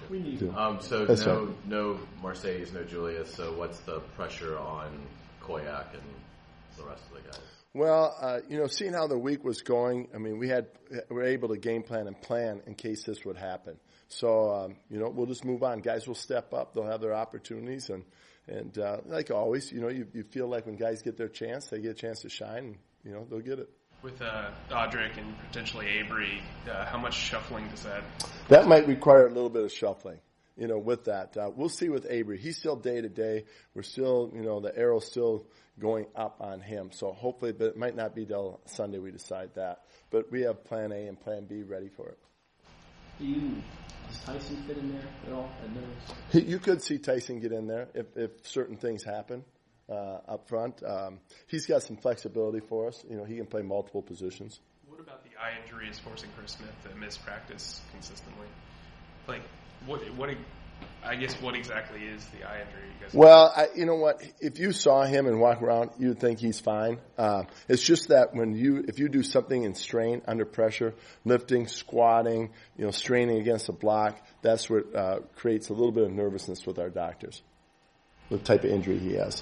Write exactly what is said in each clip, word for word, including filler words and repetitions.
We need do. Um, so That's no, right. no Mercedes, no Julius. So what's the pressure on Koyak and the rest of the guys? Well, uh, you know, seeing how the week was going, I mean, we had we were able to game plan and plan in case this would happen. So, um, you know, we'll just move on. Guys will step up. They'll have their opportunities. And, and uh, like always, you know, you, you feel like when guys get their chance, they get a chance to shine, and, you know, they'll get it. With uh, Audric and potentially Avery, uh, how much shuffling does that? That might require a little bit of shuffling, you know, with that. Uh, we'll see with Avery. He's still day to day. We're still, you know, the arrow's still going up on him. So hopefully, but it might not be till Sunday we decide that. But we have plan A and plan B ready for it. Do you, does Tyson fit in there at all at nose? You could see Tyson get in there if, if certain things happen uh, up front. Um, he's got some flexibility for us. You know, he can play multiple positions. What about the eye injury is forcing Chris Smith to miss practice consistently? Like, what? What? I guess what exactly is the eye injury? You guys Well, I, you know what? If you saw him and walk around, you would think he's fine. Uh, it's just that when you, if you do something in strain under pressure, lifting, squatting, you know, straining against a block, that's what uh, creates a little bit of nervousness with our doctors. The type of injury he has.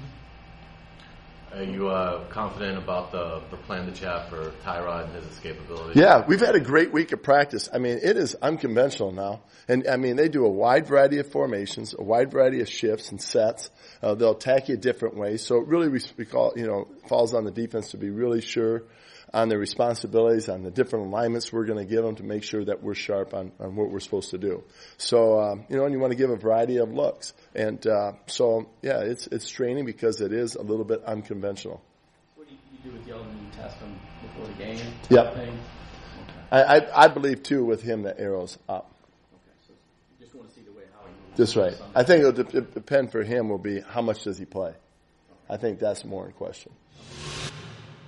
Are you uh, confident about the, the plan that you have for Tyrod and his escapability? Yeah, we've had a great week of practice. I mean, it is unconventional now. And, I mean, they do a wide variety of formations, a wide variety of shifts and sets. Uh, they'll attack you different ways. So it really, we, we call, you know, falls on the defense to be really sure on their responsibilities, on the different alignments we're going to give them to make sure that we're sharp on, on what we're supposed to do. So, um, you know, and you want to give a variety of looks. And uh, so, yeah, it's it's training because it is a little bit unconventional. What do you, you do with Yeldon? You test them before the game? Yep. Thing? Okay. I, I, I believe, too, with him, the arrow's up. Okay, so you just want to see the way how he moves. That's right. I think it'll de- depend for him will be how much does he play. I think that's more in question.